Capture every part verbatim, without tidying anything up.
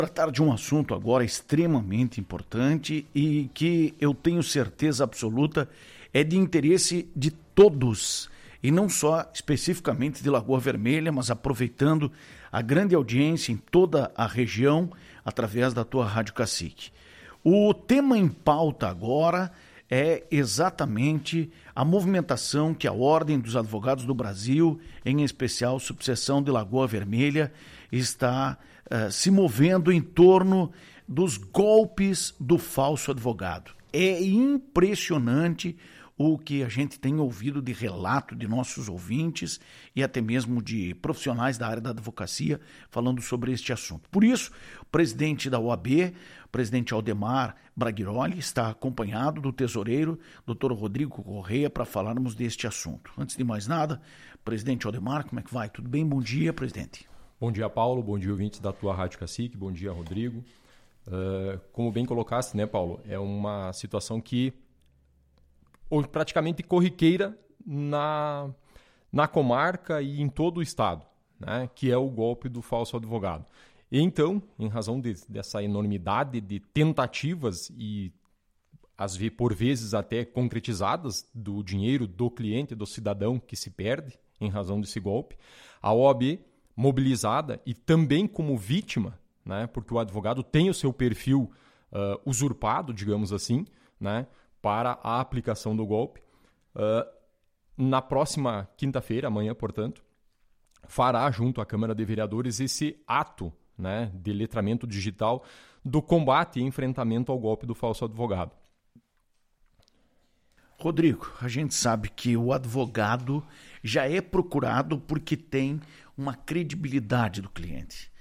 tratar de um assunto agora extremamente importante e que eu tenho certeza absoluta é de interesse de todos, e não só especificamente de Lagoa Vermelha, mas aproveitando a grande audiência em toda a região através da tua Rádio Cacique. O tema em pauta agora é exatamente a movimentação que a Ordem dos Advogados do Brasil, em especial subseção de Lagoa Vermelha, está uh, se movendo em torno dos golpes do falso advogado. É impressionante o que a gente tem ouvido de relato de nossos ouvintes e até mesmo de profissionais da área da advocacia falando sobre este assunto. Por isso, o presidente da O A B, o presidente Aldemar Braghiroli, está acompanhado do tesoureiro, doutor Rodrigo Correia, para falarmos deste assunto. Antes de mais nada, presidente Aldemar, como é que vai? Tudo bem? Bom dia, presidente. Bom dia, Paulo. Bom dia, ouvintes da tua Rádio Cacique. Bom dia, Rodrigo. Uh, como bem colocaste, né, Paulo? É uma situação que ou praticamente corriqueira na, na comarca e em todo o estado, né? Que é o golpe do falso advogado. E então, em razão de, dessa enormidade de tentativas e às vezes, por vezes até concretizadas do dinheiro do cliente, do cidadão que se perde em razão desse golpe, a O A B, mobilizada e também como vítima, né? Porque o advogado tem o seu perfil uh, usurpado, digamos assim, né? Para a aplicação do golpe. Uh, na próxima quinta-feira, amanhã, portanto, fará junto à Câmara de Vereadores esse ato, né, de letramento digital do combate e enfrentamento ao golpe do falso advogado. Rodrigo, a gente sabe que o advogado já é procurado porque tem uma credibilidade do cliente.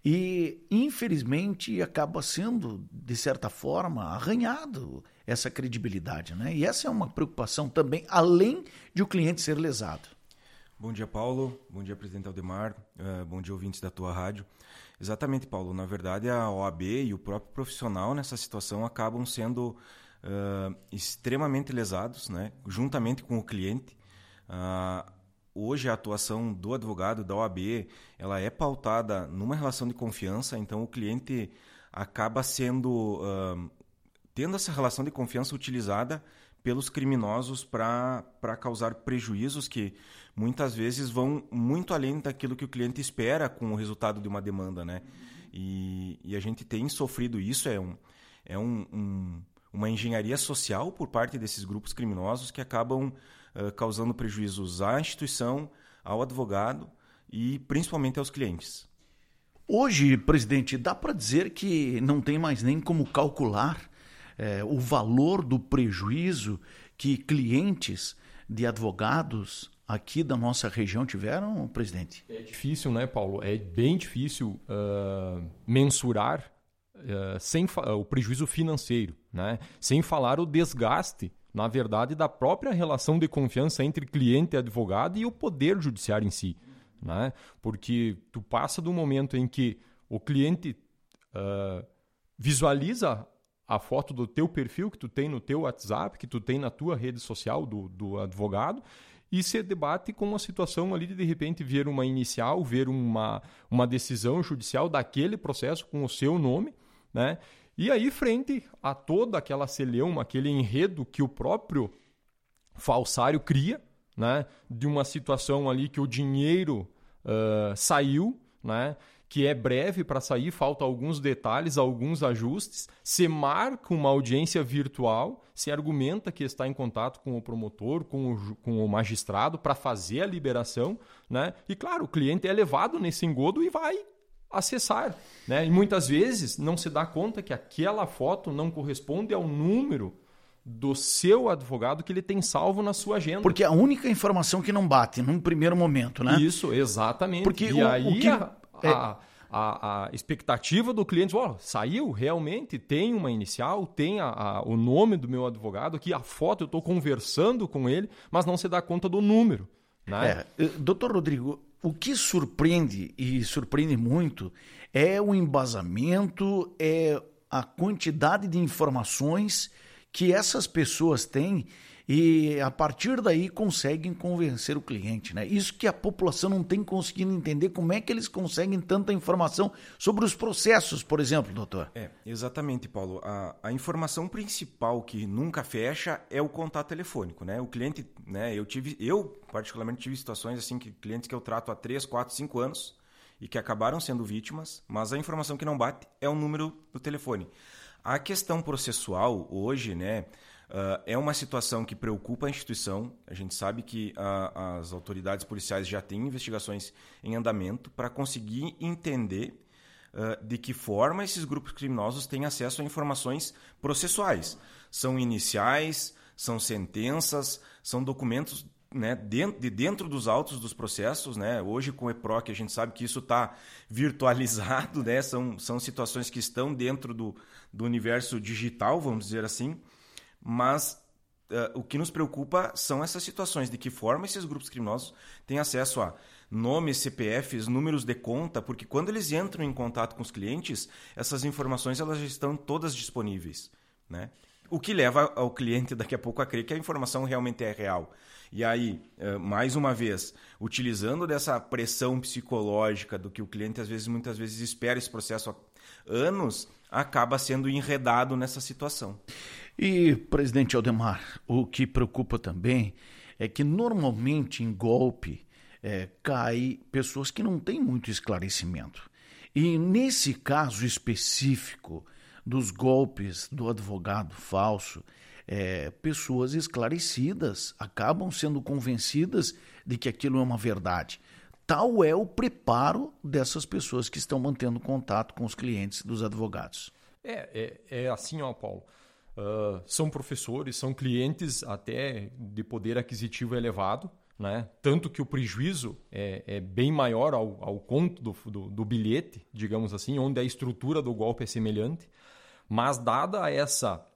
E, infelizmente, acaba sendo, de certa forma, arranhado essa credibilidade, né? E essa é uma preocupação também, além de o cliente ser lesado. Bom dia, Paulo. Bom dia, presidente Aldemar. Uh, bom dia, ouvintes da tua rádio. Exatamente, Paulo. Na verdade, a O A B e o próprio profissional nessa situação acabam sendo uh, extremamente lesados, né? Juntamente com o cliente. Uh, Hoje a atuação do advogado da O A B ela é pautada numa relação de confiança, então o cliente acaba sendo uh, tendo essa relação de confiança utilizada pelos criminosos para causar prejuízos que muitas vezes vão muito além daquilo que o cliente espera com o resultado de uma demanda, né? E, e a gente tem sofrido isso, é, um, é um, um, uma engenharia social por parte desses grupos criminosos que acabam Uh, causando prejuízos à instituição, ao advogado e principalmente aos clientes. Hoje, presidente, dá para dizer que não tem mais nem como calcular eh, o valor do prejuízo que clientes de advogados aqui da nossa região tiveram, presidente? É difícil, né, Paulo? É bem difícil uh, mensurar uh, sem fa- o prejuízo financeiro, né? Sem falar o desgaste, na verdade, da própria relação de confiança entre cliente e advogado e o poder judiciário em si, né? Porque tu passa do momento em que o cliente uh, visualiza a foto do teu perfil que tu tem no teu WhatsApp, que tu tem na tua rede social do, do advogado, e se debate com uma situação ali de, de repente, ver uma inicial, ver uma, uma decisão judicial daquele processo com o seu nome, né? E aí, frente a toda aquela celeuma, aquele enredo que o próprio falsário cria, né, de uma situação ali que o dinheiro uh, saiu, né, que é breve para sair, falta alguns detalhes, alguns ajustes, se marca uma audiência virtual, se argumenta que está em contato com o promotor, com o, com o magistrado para fazer a liberação, né, e claro, o cliente é levado nesse engodo e vai acessar, né? E muitas vezes não se dá conta que aquela foto não corresponde ao número do seu advogado que ele tem salvo na sua agenda. Porque é a única informação que não bate num primeiro momento, né? Isso, exatamente. Porque e o, aí o que... a, a, a, a expectativa do cliente, ó, saiu realmente, tem uma inicial, tem a, a, o nome do meu advogado aqui, a foto, eu estou conversando com ele, mas não se dá conta do número, né? É, doutor Rodrigo, o que surpreende, e surpreende muito, é o embasamento, é a quantidade de informações que essas pessoas têm e a partir daí conseguem convencer o cliente, né? Isso que a população não tem conseguido entender, como é que eles conseguem tanta informação sobre os processos, por exemplo, doutor. É, exatamente, Paulo. A, a informação principal que nunca fecha é o contato telefônico, né? O cliente, né? Eu tive, eu particularmente tive situações assim que clientes que eu trato há três, quatro, cinco anos e que acabaram sendo vítimas, mas a informação que não bate é o número do telefone. A questão processual hoje, né? Uh, é uma situação que preocupa a instituição. A gente sabe que uh, as autoridades policiais já têm investigações em andamento para conseguir entender uh, de que forma esses grupos criminosos têm acesso a informações processuais. São iniciais, são sentenças, são documentos, né, dentro, de dentro dos autos dos processos, né? Hoje com o E P R O C a gente sabe que isso está virtualizado, né? São, são situações que estão dentro do, do universo digital, vamos dizer assim. Mas uh, o que nos preocupa são essas situações, de que forma esses grupos criminosos têm acesso a nomes, C P Fs, números de conta, porque quando eles entram em contato com os clientes, essas informações elas já estão todas disponíveis, né? O que leva ao cliente daqui a pouco a crer que a informação realmente é real. E aí, uh, mais uma vez, utilizando dessa pressão psicológica do que o cliente às vezes, muitas vezes espera esse processo há anos, acaba sendo enredado nessa situação. E, presidente Aldemar, o que preocupa também é que normalmente em golpe é, cai pessoas que não têm muito esclarecimento. E nesse caso específico dos golpes do advogado falso, é, pessoas esclarecidas acabam sendo convencidas de que aquilo é uma verdade. Tal é o preparo dessas pessoas que estão mantendo contato com os clientes dos advogados. É, é, é assim, ó, Paulo. Uh, são professores, são clientes até de poder aquisitivo elevado, né? Tanto que o prejuízo é, é bem maior ao, ao conto do, do, do bilhete, digamos assim, onde a estrutura do golpe é semelhante, mas dada essa,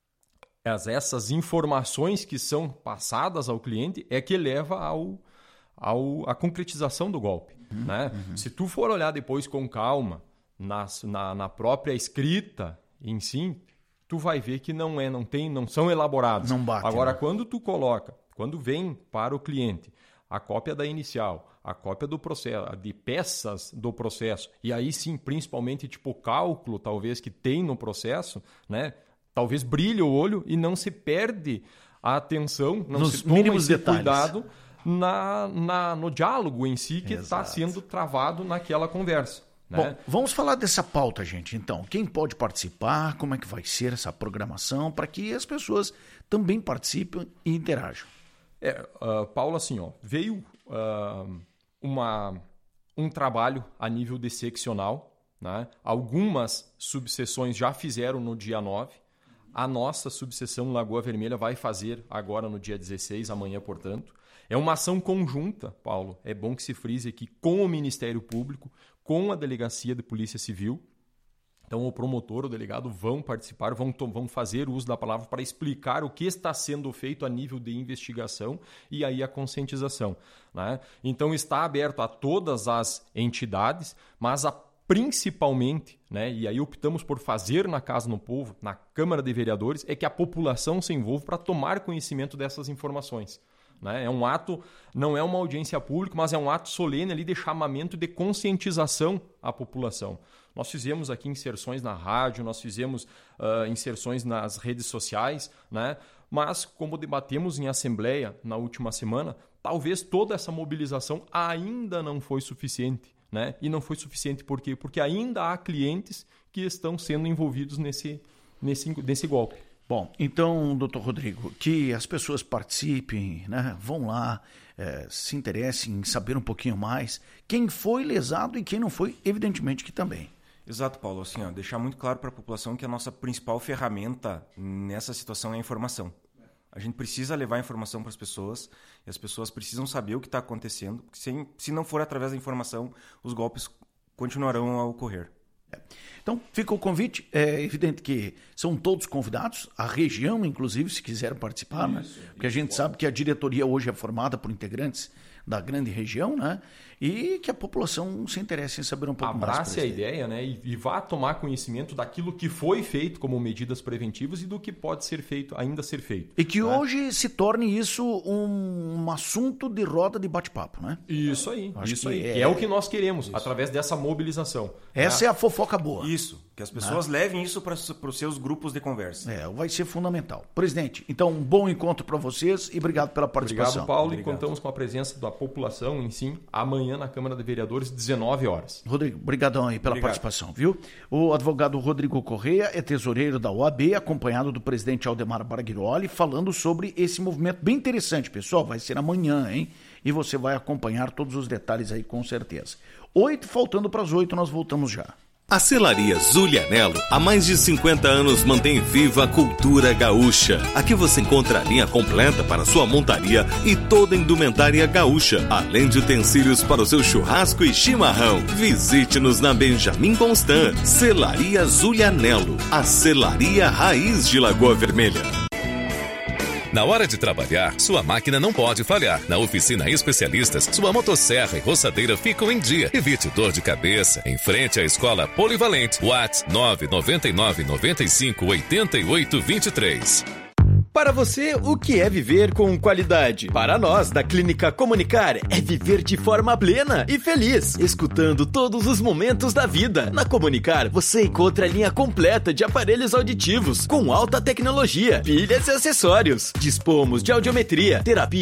as, essas informações que são passadas ao cliente é que leva ao, ao, à concretização do golpe. Uhum, né? Uhum. Se tu for olhar depois com calma na, na, na própria escrita em si, tu vai ver que não é, não tem, não são elaborados. Não bate. Agora, né? quando tu coloca, quando vem para o cliente a cópia da inicial, a cópia do processo, de peças do processo, e aí sim, principalmente tipo cálculo, talvez, que tem no processo, né? Talvez brilhe o olho e não se perde a atenção, não Nos se toma mínimos esse detalhes. cuidado na, na, no diálogo em si que está Exato. sendo travado naquela conversa. Né? Bom, vamos falar dessa pauta, gente, então. Quem pode participar, como é que vai ser essa programação, para que as pessoas também participem e interajam. É, uh, Paulo, assim, ó, veio uh, uma, um trabalho a nível de seccional, né? Algumas subseções já fizeram no dia nove, a nossa subseção Lagoa Vermelha vai fazer agora no dia dezesseis, amanhã, portanto. É uma ação conjunta, Paulo, é bom que se frise aqui, com o Ministério Público, com a Delegacia de Polícia Civil. Então, o promotor, o delegado vão participar, vão, vão fazer uso da palavra para explicar o que está sendo feito a nível de investigação e aí a conscientização. Né? Então, está aberto a todas as entidades, mas a, principalmente, né, e aí optamos por fazer na Casa do Povo, na Câmara de Vereadores, é que a população se envolva para tomar conhecimento dessas informações. Né? É um ato, não é uma audiência pública, mas é um ato solene ali de chamamento de conscientização à população. Nós fizemos aqui inserções na rádio, nós fizemos uh, inserções nas redes sociais, né? Mas como debatemos em assembleia na última semana, talvez toda essa mobilização ainda não foi suficiente. Né? E não foi suficiente por quê? Porque ainda há clientes que estão sendo envolvidos nesse, nesse, nesse golpe. Bom, então, doutor Rodrigo, que as pessoas participem, né? Vão lá, é, se interessem em saber um pouquinho mais. Quem foi lesado e quem não foi, evidentemente que também. Exato, Paulo. Assim, ó, deixar muito claro para a população que a nossa principal ferramenta nessa situação é a informação. A gente precisa levar a informação para as pessoas e as pessoas precisam saber o que está acontecendo. Se, se não for através da informação, os golpes continuarão a ocorrer. Então, fica o convite. É evidente que são todos convidados, a região, inclusive, se quiser participar, isso, né? Porque a gente sabe que a diretoria hoje é formada por integrantes da grande região, né? E que a população se interesse em saber um pouco Abrace mais. Abrace a ideia, né? E, e vá tomar conhecimento daquilo que foi feito como medidas preventivas e do que pode ser feito, ainda ser feito. E que né? hoje se torne isso um, um assunto de roda de bate-papo, né? Isso aí, Acho isso que aí. é... Que é o que nós queremos, isso. através dessa mobilização. Essa né? é a fofoca boa. Isso, que as pessoas né? levem isso para os seus grupos de conversa. É, vai ser fundamental. Presidente, então um bom encontro para vocês e obrigado pela participação. Obrigado, Paulo, obrigado. E contamos com a presença da população em si, amanhã na Câmara de Vereadores, dezenove horas. Rodrigo, brigadão aí pela Obrigado. participação, viu? O advogado Rodrigo Correia é tesoureiro da O A B, acompanhado do presidente Aldemar Barghiroli, falando sobre esse movimento bem interessante, pessoal. Vai ser amanhã, hein? E você vai acompanhar todos os detalhes aí com certeza. Oito, faltando para as oito, nós voltamos já. A Selaria Zulianello há mais de cinquenta anos mantém viva a cultura gaúcha. Aqui você encontra a linha completa para sua montaria e toda a indumentária gaúcha, além de utensílios para o seu churrasco e chimarrão. Visite-nos na Benjamin Constant. Selaria Zulianello, a selaria raiz de Lagoa Vermelha. Na hora de trabalhar, sua máquina não pode falhar. Na Oficina Especialistas, sua motosserra e roçadeira ficam em dia. Evite dor de cabeça. Em frente à Escola Polivalente. WhatsApp nove nove nove nove cinco oito oito dois três. Para você, o que é viver com qualidade? Para nós, da Clínica Comunicar, é viver de forma plena e feliz, escutando todos os momentos da vida. Na Comunicar, você encontra a linha completa de aparelhos auditivos, com alta tecnologia, pilhas e acessórios. Dispomos de audiometria, terapia